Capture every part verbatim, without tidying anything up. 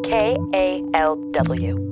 K A L W.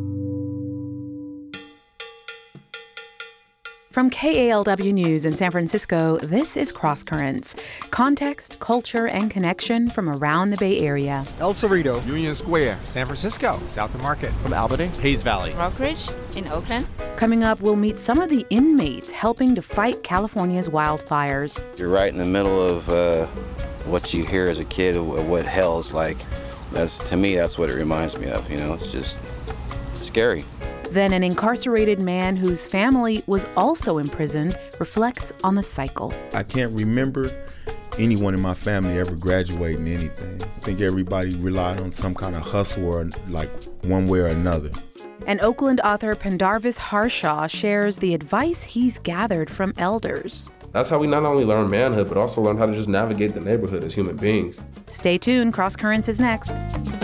From K A L W News in San Francisco, this is Cross Currents. Context, culture, and connection from around the Bay Area. El Cerrito, Union Square, San Francisco, South of Market, from Albany, Hayes Valley, Rockridge in Oakland. Coming up, we'll meet some of the inmates helping to fight California's wildfires. You're right in the middle of uh, what you hear as a kid of what hell's like. That's, to me, that's what it reminds me of. You know, it's just scary. Then an incarcerated man whose family was also imprisoned reflects on the cycle. I can't remember anyone in my family ever graduating anything. I think everybody relied on some kind of hustle or like one way or another. And Oakland author Pendarvis Harshaw shares the advice he's gathered from elders. That's how we not only learn manhood, but also learn how to just navigate the neighborhood as human beings. Stay tuned. Cross Currents is next.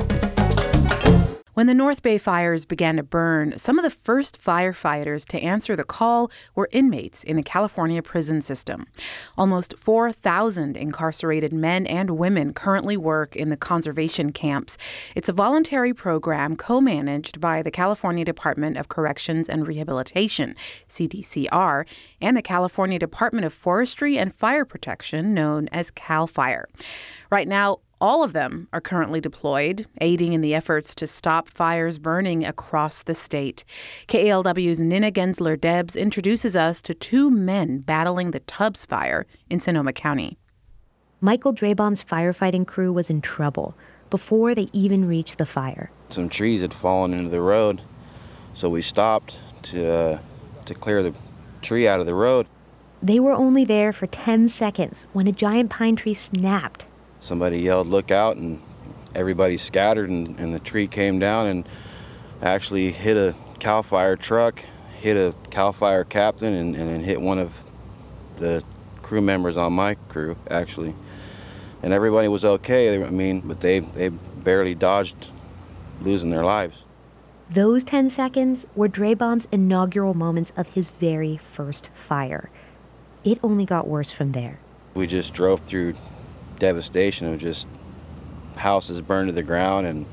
When the North Bay fires began to burn, some of the first firefighters to answer the call were inmates in the California prison system. Almost four thousand incarcerated men and women currently work in the conservation camps. It's a voluntary program co-managed by the California Department of Corrections and Rehabilitation, C D C R, and the California Department of Forestry and Fire Protection, known as CAL FIRE. Right now, all of them are currently deployed, aiding in the efforts to stop fires burning across the state. K A L W's Nina Gensler-Debs introduces us to two men battling the Tubbs fire in Sonoma County. Michael Draybaum's firefighting crew was in trouble before they even reached the fire. Some trees had fallen into the road, so we stopped to uh, to clear the tree out of the road. They were only there for ten seconds when a giant pine tree snapped. Somebody yelled, "Look out," and everybody scattered, and, and the tree came down and actually hit a CAL FIRE truck, hit a CAL FIRE captain, and, and then hit one of the crew members on my crew, actually. And everybody was okay, I mean, but they, they barely dodged losing their lives. Those ten seconds were Draybaum's inaugural moments of his very first fire. It only got worse from there. We just drove through devastation of just houses burned to the ground and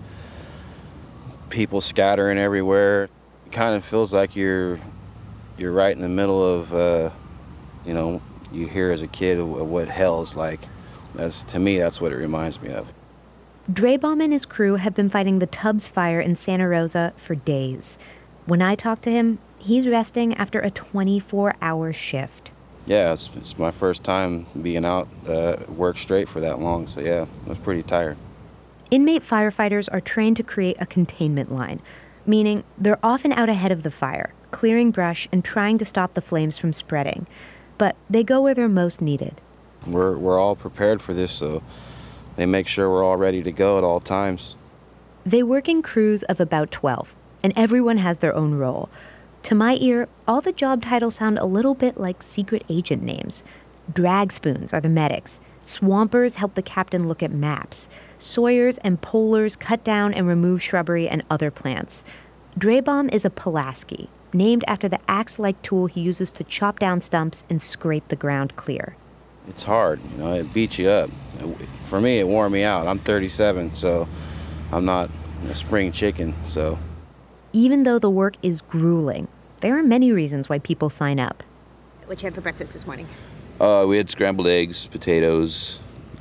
people scattering everywhere. It kind of feels like you're you're right in the middle of uh, you know, you hear as a kid of what hell's like. That's, to me, that's what it reminds me of. Draybaum and his crew have been fighting the Tubbs fire in Santa Rosa for days. When I talk to him, he's resting after a twenty-four hour shift. Yeah, it's, it's my first time being out uh, work straight for that long, so yeah, I was pretty tired. Inmate firefighters are trained to create a containment line, meaning they're often out ahead of the fire, clearing brush and trying to stop the flames from spreading. But they go where they're most needed. We're, we're all prepared for this, so they make sure we're all ready to go at all times. They work in crews of about twelve, and everyone has their own role. To my ear, all the job titles sound a little bit like secret agent names. Drag spoons are the medics. Swampers help the captain look at maps. Sawyers and polers cut down and remove shrubbery and other plants. Draybaum is a Pulaski, named after the axe-like tool he uses to chop down stumps and scrape the ground clear. It's hard, you know, it beats you up. For me, it wore me out. I'm thirty-seven, so I'm not a spring chicken, so... Even though the work is grueling, there are many reasons why people sign up. What you had for breakfast this morning? Uh, we had scrambled eggs, potatoes,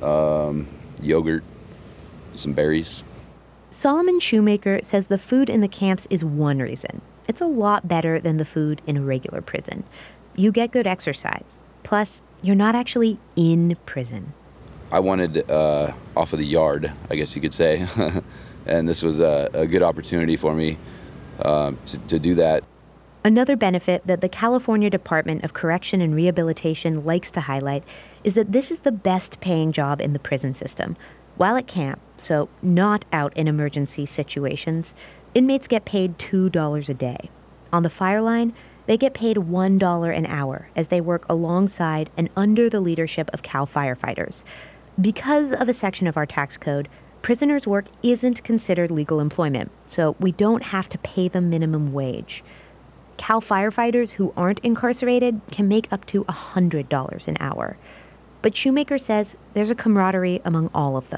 um, yogurt, some berries. Solomon Shoemaker says the food in the camps is one reason. It's a lot better than the food in a regular prison. You get good exercise. Plus, you're not actually in prison. I wanted uh, off of the yard, I guess you could say. And this was a, a good opportunity for me uh, to, to do that. Another benefit that the California Department of Correction and Rehabilitation likes to highlight is that this is the best paying job in the prison system. While at camp, so not out in emergency situations, inmates get paid two dollars a day. On the fire line, they get paid one dollar an hour as they work alongside and under the leadership of CAL firefighters. Because of a section of our tax code, prisoners' work isn't considered legal employment, so we don't have to pay them minimum wage. CAL firefighters who aren't incarcerated can make up to one hundred dollars an hour. But Shoemaker says there's a camaraderie among all of them.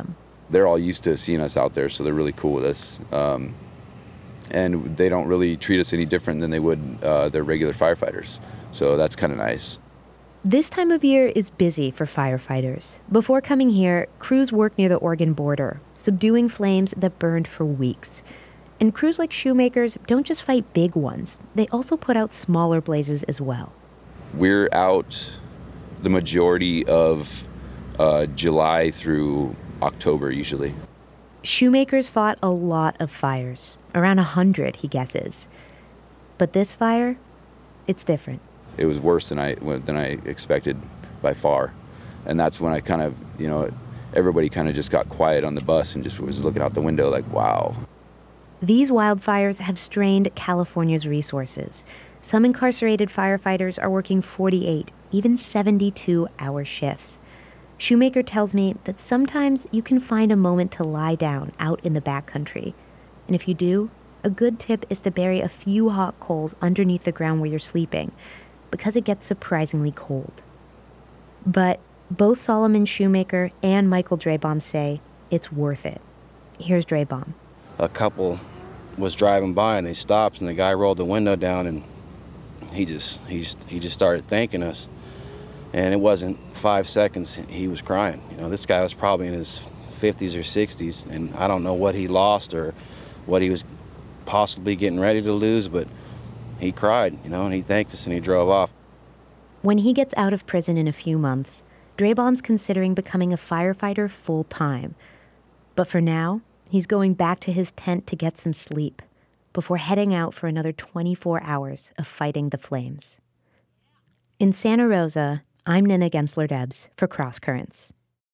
they're all used to seeing us out there, so they're really cool with us. Um, and they don't really treat us any different than they would uh, their regular firefighters. So that's kind of nice. This time of year is busy for firefighters. Before coming here, crews worked near the Oregon border, subduing flames that burned for weeks. And crews like Shoemakers don't just fight big ones. They also put out smaller blazes as well. We're out the majority of uh, July through October, usually. Shoemakers fought a lot of fires, around a hundred, he guesses. But this fire, it's different. It was worse than I than I expected by far. And that's when I kind of, you know, everybody kind of just got quiet on the bus and just was looking out the window like, wow. These wildfires have strained California's resources. Some incarcerated firefighters are working forty-eight, even seventy-two hour shifts. Shoemaker tells me that sometimes you can find a moment to lie down out in the backcountry. And if you do, a good tip is to bury a few hot coals underneath the ground where you're sleeping, because it gets surprisingly cold. But both Solomon Shoemaker and Michael Drebaum say it's worth it. Here's Drebaum. A couple was driving by and they stopped and the guy rolled the window down and he just he just, he just started thanking us. And it wasn't five seconds, he was crying. You know, this guy was probably in his fifties or sixties, and I don't know what he lost or what he was possibly getting ready to lose, but he cried, you know, and he thanked us and he drove off. When he gets out of prison in a few months, Drebaum's considering becoming a firefighter full time. But for now, he's going back to his tent to get some sleep before heading out for another twenty-four hours of fighting the flames. In Santa Rosa, I'm Nina Gensler-Debs for Cross Currents.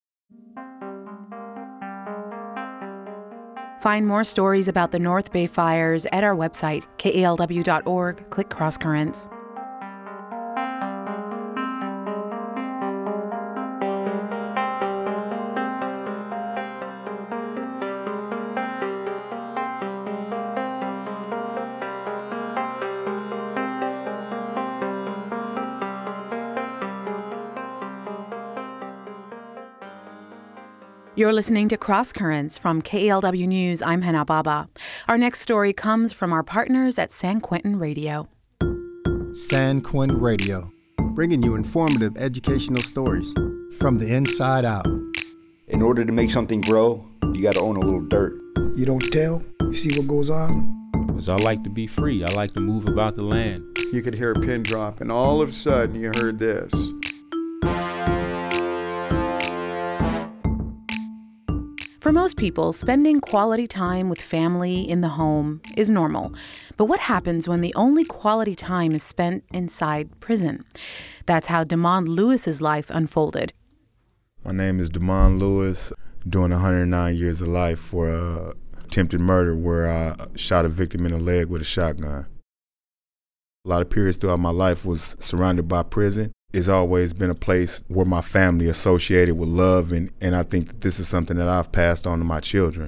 Find more stories about the North Bay fires at our website, K A L W dot org. Click Cross Currents. You're listening to Cross Currents from K A L W News. I'm Hannah Baba. Our next story comes from our partners at San Quentin Radio. San Quentin Radio, bringing you informative educational stories from the inside out. In order to make something grow, you got to own a little dirt. You don't tell, you see what goes on. Because I like to be free. I like to move about the land. You could hear a pin drop, and all of a sudden you heard this. For most people, spending quality time with family in the home is normal. But what happens when the only quality time is spent inside prison? That's how Damon Lewis's life unfolded. My name is Damon Lewis, doing one hundred nine years of life for uh, attempted murder where I shot a victim in the leg with a shotgun. A lot of periods throughout my life was surrounded by prison. It's always been a place where my family associated with love, and, and I think that this is something that I've passed on to my children.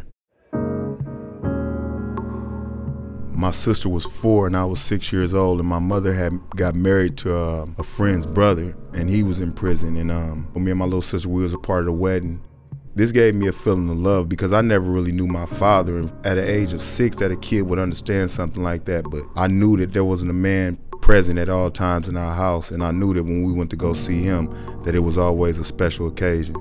My sister was four and I was six years old, and my mother had got married to uh, a friend's brother, and he was in prison. And um, me and my little sister, we was a part of the wedding. This gave me a feeling of love because I never really knew my father. And at the age of six, that a kid would understand something like that, but I knew that there wasn't a man present at all times in our house, and I knew that when we went to go see him, that it was always a special occasion.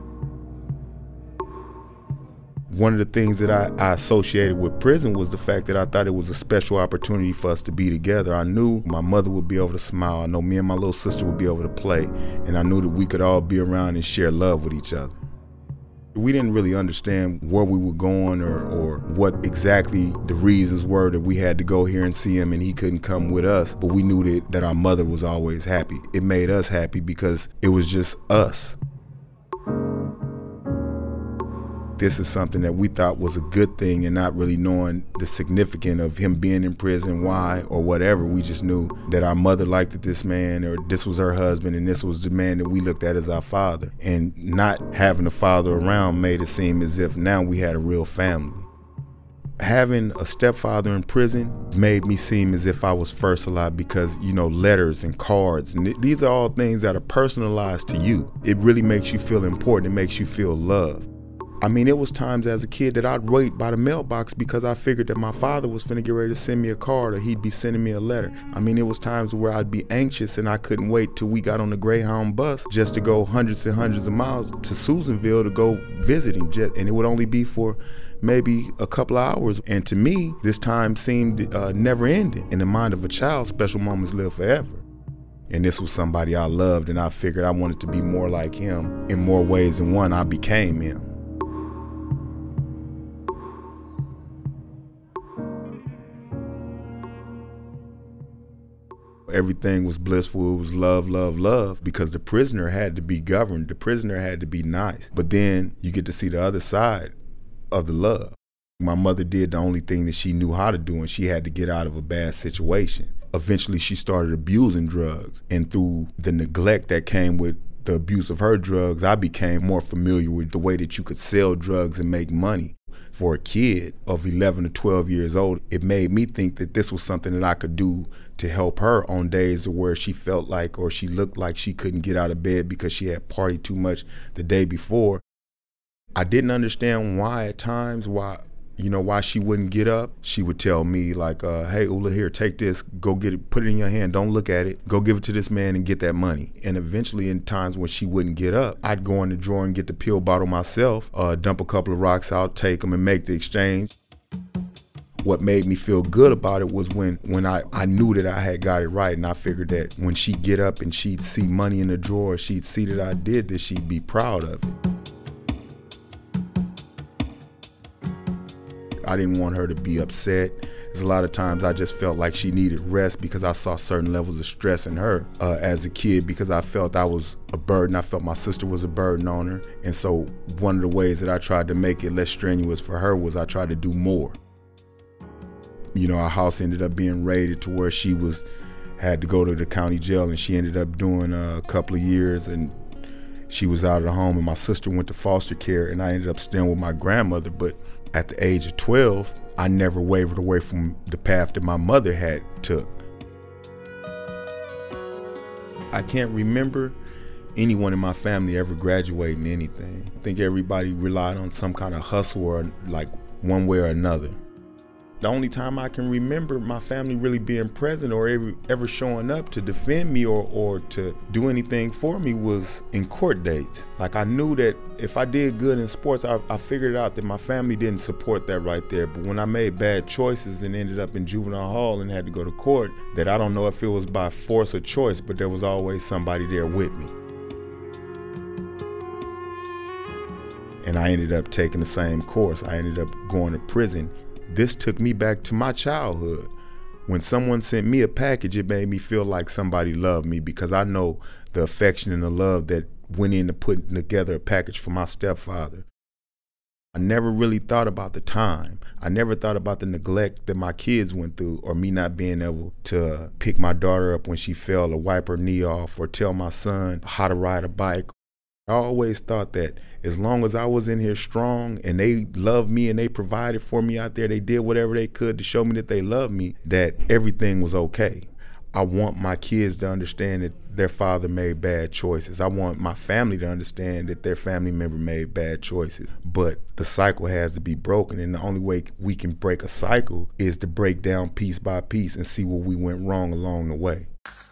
One of the things that I, I associated with prison was the fact that I thought it was a special opportunity for us to be together. I knew my mother would be able to smile. I know me and my little sister would be able to play, and I knew that we could all be around and share love with each other. We didn't really understand where we were going or, or what exactly the reasons were that we had to go here and see him and he couldn't come with us, but we knew that, that our mother was always happy. It made us happy because it was just us. This is something that we thought was a good thing, and not really knowing the significance of him being in prison, why, or whatever. We just knew that our mother liked this man, or this was her husband, and this was the man that we looked at as our father. And not having a father around made it seem as if now we had a real family. Having a stepfather in prison made me seem as if I was first alive because, you know, letters and cards, and th- these are all things that are personalized to you. It really makes you feel important. It makes you feel loved. I mean, it was times as a kid that I'd wait by the mailbox because I figured that my father was finna get ready to send me a card or he'd be sending me a letter. I mean, it was times where I'd be anxious and I couldn't wait till we got on the Greyhound bus just to go hundreds and hundreds of miles to Susanville to go visit him. And it would only be for maybe a couple of hours. And to me, this time seemed uh, never ending. In the mind of a child, special moments live forever. And this was somebody I loved, and I figured I wanted to be more like him. In more ways than one, I became him. Everything was blissful. It was love, love, love, because the prisoner had to be governed. The prisoner had to be nice. But then you get to see the other side of the love. My mother did the only thing that she knew how to do, and she had to get out of a bad situation. Eventually, she started abusing drugs. And through the neglect that came with the abuse of her drugs, I became more familiar with the way that you could sell drugs and make money. For a kid of eleven to twelve years old, it made me think that this was something that I could do to help her on days where she felt like or she looked like she couldn't get out of bed because she had partied too much the day before. I didn't understand why at times, why, you know, why she wouldn't get up. She would tell me like, uh, hey, Ula, here, take this, go get it, put it in your hand, don't look at it, go give it to this man and get that money. And eventually in times when she wouldn't get up, I'd go in the drawer and get the pill bottle myself, uh, dump a couple of rocks out, take them and make the exchange. What made me feel good about it was when, when I, I knew that I had got it right, and I figured that when she'd get up and she'd see money in the drawer, she'd see that I did this, she'd be proud of it. I didn't want her to be upset. There's a lot of times I just felt like she needed rest because I saw certain levels of stress in her uh, as a kid, because I felt I was a burden. I felt my sister was a burden on her. And so one of the ways that I tried to make it less strenuous for her was I tried to do more. You know, our house ended up being raided to where she was had to go to the county jail, and she ended up doing a couple of years, and she was out of the home, and my sister went to foster care, and I ended up staying with my grandmother. But at the age of twelve, I never wavered away from the path that my mother had took. I can't remember anyone in my family ever graduating anything. I think everybody relied on some kind of hustle or like one way or another. The only time I can remember my family really being present or ever, ever showing up to defend me or, or to do anything for me was in court dates. Like, I knew that if I did good in sports, I, I figured out that my family didn't support that right there. But when I made bad choices and ended up in juvenile hall and had to go to court, that I don't know if it was by force or choice, but there was always somebody there with me. And I ended up taking the same course. I ended up going to prison. This took me back to my childhood. When someone sent me a package, it made me feel like somebody loved me, because I know the affection and the love that went into putting together a package for my stepfather. I never really thought about the time. I never thought about the neglect that my kids went through, or me not being able to pick my daughter up when she fell or wipe her knee off or tell my son how to ride a bike. I always thought that as long as I was in here strong and they loved me and they provided for me out there, they did whatever they could to show me that they loved me, that everything was okay. I want my kids to understand that their father made bad choices. I want my family to understand that their family member made bad choices. But the cycle has to be broken, and the only way we can break a cycle is to break down piece by piece and see what we went wrong along the way.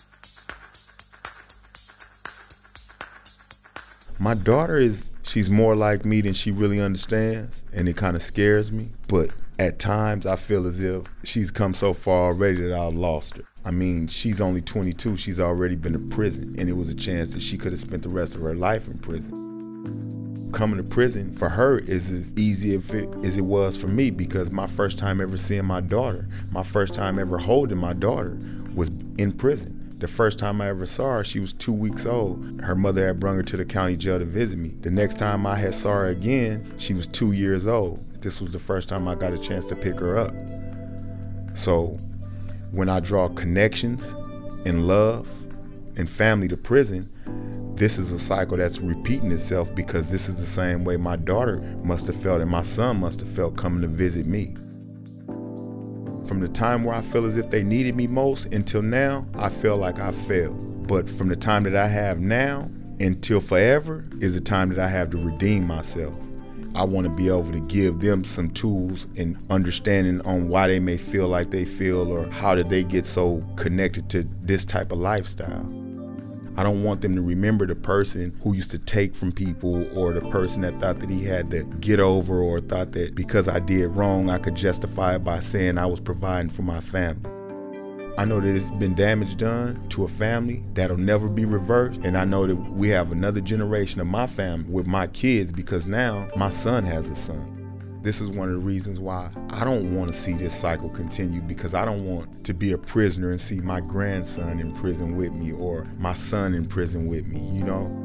My daughter is, she's more like me than she really understands, and it kind of scares me. But at times I feel as if she's come so far already that I've lost her. I mean, she's only twenty-two, she's already been to prison, and it was a chance that she could have spent the rest of her life in prison. Coming to prison for her is as easy if it, as it was for me, because my first time ever seeing my daughter, my first time ever holding my daughter was in prison. The first time I ever saw her, she was two weeks old. Her mother had brought her to the county jail to visit me. The next time I had saw her again, she was two years old. This was the first time I got a chance to pick her up. So when I draw connections and love and family to prison, this is a cycle that's repeating itself, because this is the same way my daughter must have felt and my son must have felt coming to visit me. From the time where I feel as if they needed me most until now, I feel like I failed. But from the time that I have now until forever is the time that I have to redeem myself. I want to be able to give them some tools and understanding on why they may feel like they feel, or how did they get so connected to this type of lifestyle. I don't want them to remember the person who used to take from people, or the person that thought that he had to get over, or thought that because I did wrong, I could justify it by saying I was providing for my family. I know that it's been damage done to a family that'll never be reversed, and I know that we have another generation of my family with my kids, because now my son has a son. This is one of the reasons why I don't want to see this cycle continue, because I don't want to be a prisoner and see my grandson in prison with me, or my son in prison with me, you know?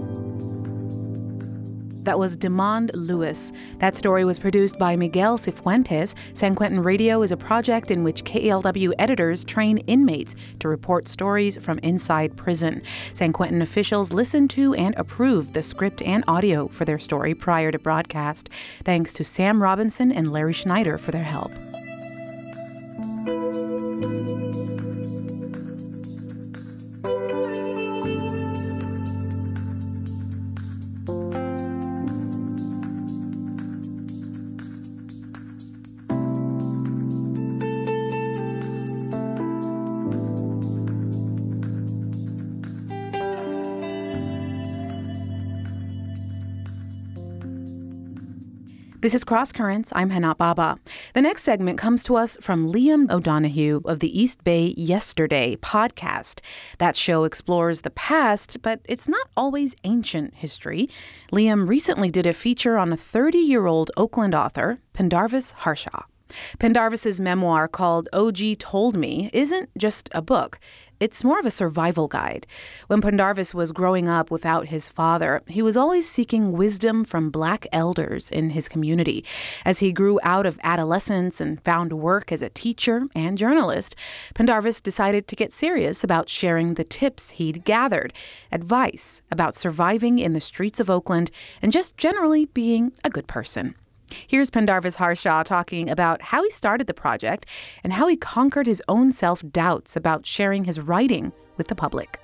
That was Demond Lewis. That story was produced by Miguel Cifuentes. San Quentin Radio is a project in which K A L W editors train inmates to report stories from inside prison. San Quentin officials listen to and approve the script and audio for their story prior to broadcast. Thanks to Sam Robinson and Larry Schneider for their help. This is Cross Currents. I'm Hana Baba. The next segment comes to us from Liam O'Donoghue of the East Bay Yesterday podcast. That show explores the past, but it's not always ancient history. Liam recently did a feature on a thirty-year-old Oakland author, Pendarvis Harshaw. Pendarvis's memoir called O G Told Me isn't just a book. It's more of a survival guide. When Pendarvis was growing up without his father, he was always seeking wisdom from Black elders in his community. As he grew out of adolescence and found work as a teacher and journalist, Pendarvis decided to get serious about sharing the tips he'd gathered, advice about surviving in the streets of Oakland, and just generally being a good person. Here's Pendarvis Harshaw talking about how he started the project and how he conquered his own self-doubts about sharing his writing with the public.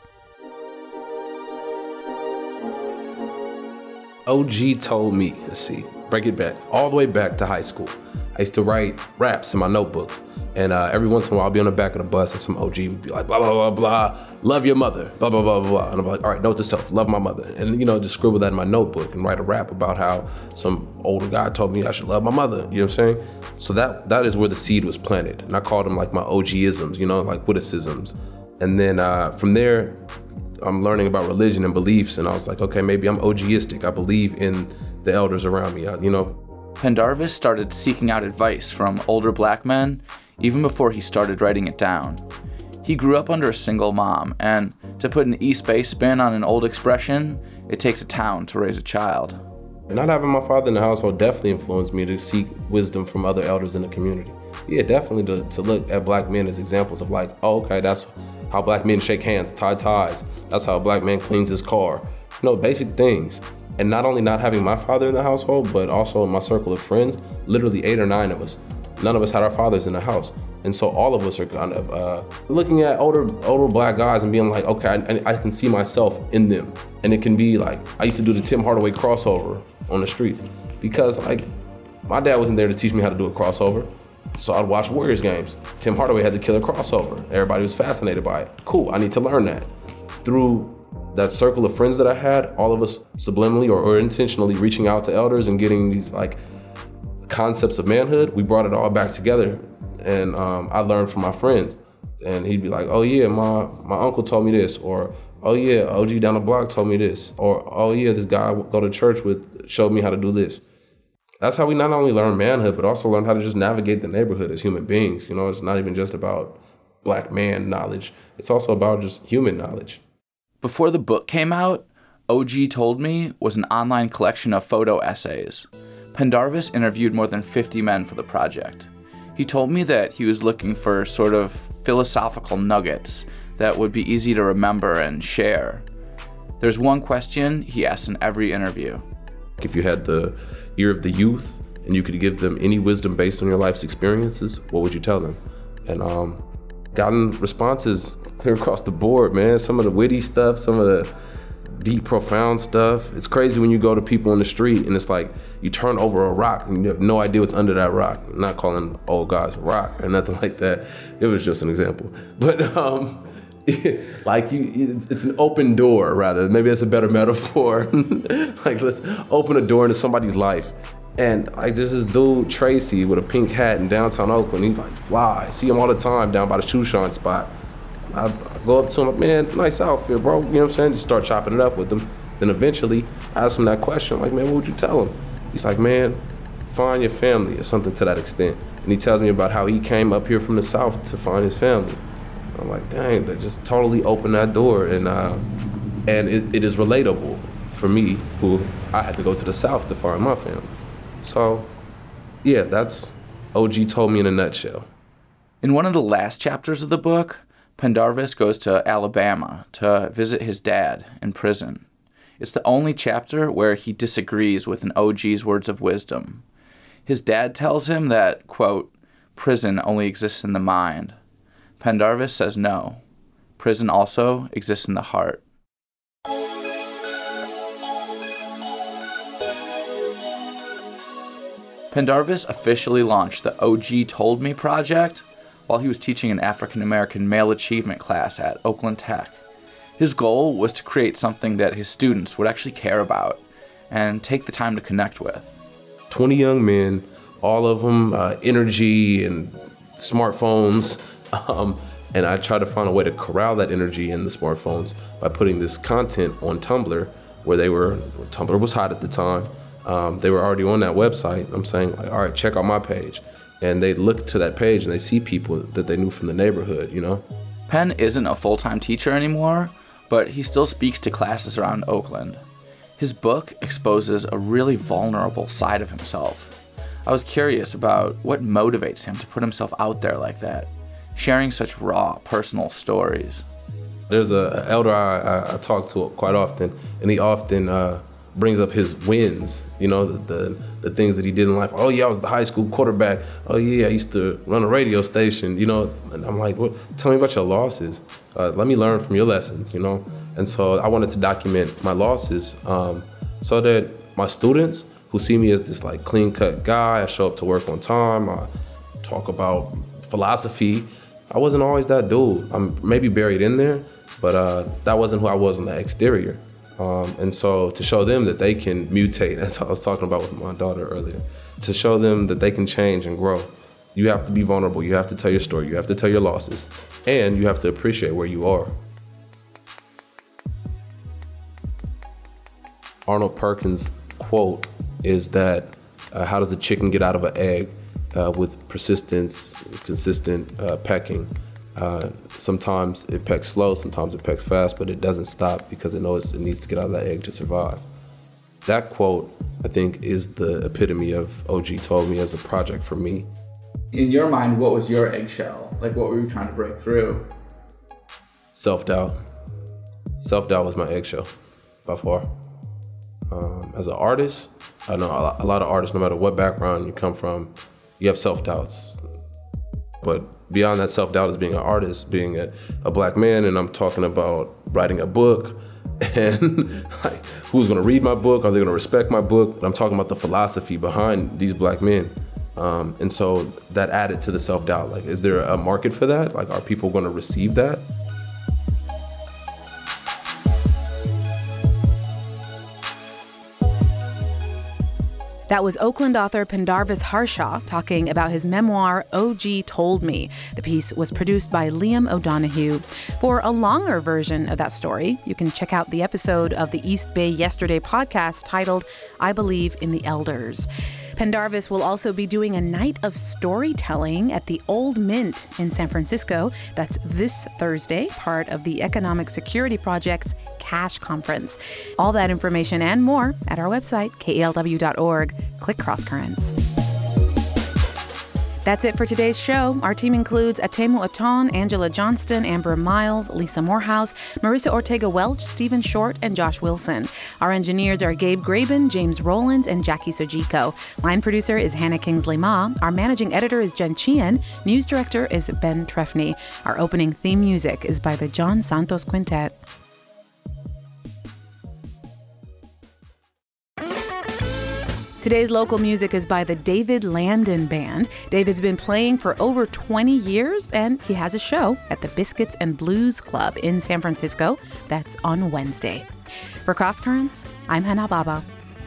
O G told me, let's see, break it back, all the way back to high school. I used to write raps in my notebooks. And uh, every once in a while, I'll be on the back of the bus and some O G would be like, blah, blah, blah, blah, love your mother, blah, blah, blah, blah, blah. And I'm like, all right, note to self, love my mother. And, you know, just scribble that in my notebook and write a rap about how some older guy told me I should love my mother, you know what I'm saying? So that that is where the seed was planted. And I called them like my O G-isms, you know, like witticisms. And then uh, from there, I'm learning about religion and beliefs. And I was like, okay, maybe I'm O G-istic. I believe in the elders around me, you know? Pendarvis started seeking out advice from older Black men even before he started writing it down. He grew up under a single mom, and to put an East Bay spin on an old expression, it takes a town to raise a child. Not having my father in the household definitely influenced me to seek wisdom from other elders in the community. Yeah, definitely to, to look at Black men as examples of like, oh, okay, that's how Black men shake hands, tie ties. That's how a Black man cleans his car. You know, basic things. And not only not having my father in the household, but also in my circle of friends, literally eight or nine of us. None of us had our fathers in the house. And so all of us are kind of uh, looking at older older Black guys and being like, okay, I, I can see myself in them. And it can be like, I used to do the Tim Hardaway crossover on the streets because like my dad wasn't there to teach me how to do a crossover. So I'd watch Warriors games. Tim Hardaway had the killer crossover. Everybody was fascinated by it. Cool, I need to learn that. Through that circle of friends that I had, all of us subliminally or, or intentionally reaching out to elders and getting these like concepts of manhood, we brought it all back together. And um, I learned from my friends. And he'd be like, oh yeah, my, my uncle told me this, or oh yeah, O G down the block told me this, or oh yeah, this guy I go to church with showed me how to do this. That's how we not only learn manhood, but also learn how to just navigate the neighborhood as human beings. You know, it's not even just about Black man knowledge. It's also about just human knowledge. Before the book came out, O G Told Me was an online collection of photo essays. Pendarvis interviewed more than fifty men for the project. He told me that he was looking for sort of philosophical nuggets that would be easy to remember and share. There's one question he asks in every interview. If you had the ear of the youth and you could give them any wisdom based on your life's experiences, what would you tell them? And um, gotten responses clear across the board, man. Some of the witty stuff, some of the deep, profound stuff. It's crazy when you go to people in the street and it's like you turn over a rock and you have no idea what's under that rock. I'm not calling old guys rock or nothing like that. It was just an example. But um, like you, it's an open door rather. Maybe that's a better metaphor. Like let's open a door into somebody's life. And like there's this dude, Tracy, with a pink hat in downtown Oakland. He's like fly. I see him all the time down by the shoe shine spot. I, I go up to him like, man, nice outfit, bro. You know what I'm saying? Just start chopping it up with him. Then eventually I ask him that question, like, man, what would you tell him? He's like, man, find your family or something to that extent. And he tells me about how he came up here from the South to find his family. I'm like, dang, that just totally opened that door. And uh, and it, it is relatable for me, who I had to go to the South to find my family. So, yeah, that's O G Told Me in a nutshell. In one of the last chapters of the book, Pendarvis goes to Alabama to visit his dad in prison. It's the only chapter where he disagrees with an O G's words of wisdom. His dad tells him that, quote, prison only exists in the mind. Pendarvis says no. Prison also exists in the heart. Pendarvis officially launched the O G Told Me project while he was teaching an African-American male achievement class at Oakland Tech. His goal was to create something that his students would actually care about and take the time to connect with. twenty young men, all of them uh, energy and smartphones, um, and I tried to find a way to corral that energy in the smartphones by putting this content on Tumblr, where they were, Tumblr was hot at the time. Um, they were already on that website. I'm saying, like, all right, check out my page. And they look to that page and they see people that they knew from the neighborhood, you know? Penn isn't a full-time teacher anymore, but he still speaks to classes around Oakland. His book exposes a really vulnerable side of himself. I was curious about what motivates him to put himself out there like that, sharing such raw, personal stories. There's a, a elder I, I, I talk to quite often, and he often uh, brings up his wins, you know, the, the the things that he did in life. Oh yeah, I was the high school quarterback. Oh yeah, I used to run a radio station, you know. And I'm like, what? Tell me about your losses. Uh, let me learn from your lessons, you know. And so I wanted to document my losses um, so that my students who see me as this like clean cut guy, I show up to work on time, I talk about philosophy. I wasn't always that dude. I'm maybe buried in there, but uh, that wasn't who I was on the exterior. Um, and so to show them that they can mutate, as I was talking about with my daughter earlier, to show them that they can change and grow, you have to be vulnerable, you have to tell your story, you have to tell your losses, and you have to appreciate where you are. Arnold Perkins' quote is that, uh, how does a chicken get out of an egg? Uh, with persistence, consistent uh, pecking. Uh, sometimes it pecks slow, sometimes it pecks fast, but it doesn't stop because it knows it needs to get out of that egg to survive. That quote, I think, is the epitome of O G Told Me as a project for me. In your mind, what was your eggshell? Like, what were you trying to break through? Self-doubt. Self-doubt was my eggshell, by far. Um, as an artist, I know a lot of artists, no matter what background you come from, you have self-doubts. But beyond that self-doubt is being an artist, being a, a black man, and I'm talking about writing a book, and like, who's gonna read my book? Are they gonna respect my book? And I'm talking about the philosophy behind these black men. Um, and so that added to the self-doubt. Like, is there a market for that? Like, are people gonna receive that? That was Oakland author Pendarvis Harshaw talking about his memoir, O G Told Me. The piece was produced by Liam O'Donoghue. For a longer version of that story, you can check out the episode of the East Bay Yesterday podcast titled, I Believe in the Elders. Pendarvis will also be doing a night of storytelling at the Old Mint in San Francisco. That's this Thursday, part of the Economic Security Project's CASH conference. All that information and more at our website, K E L W dot org. Click Crosscurrents. That's it for today's show. Our team includes Atemu Aton, Angela Johnston, Amber Miles, Lisa Morehouse, Marissa Ortega-Welch, Stephen Short, and Josh Wilson. Our engineers are Gabe Graben, James Rowlands, and Jackie Sojiko. Line producer is Hannah Kingsley-Ma. Our managing editor is Jen Chien. News director is Ben Trefny. Our opening theme music is by the John Santos Quintet. Today's local music is by the David Landon Band. David's been playing for over twenty years, and he has a show at the Biscuits and Blues Club in San Francisco. That's on Wednesday. For Cross Currents, I'm Hannah Baba.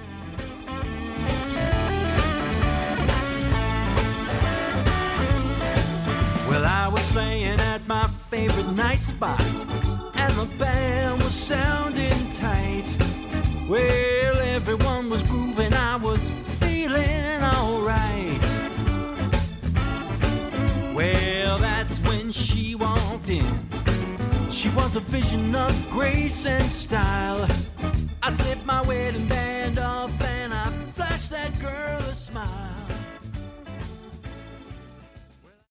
Well, I was playing at my favorite night spot, and the band was sounding tight. Well, everyone was grooving, I was feeling alright. Well, that's when she walked in. She was a vision of grace and style. I slipped my wedding band off and I flashed that girl a smile.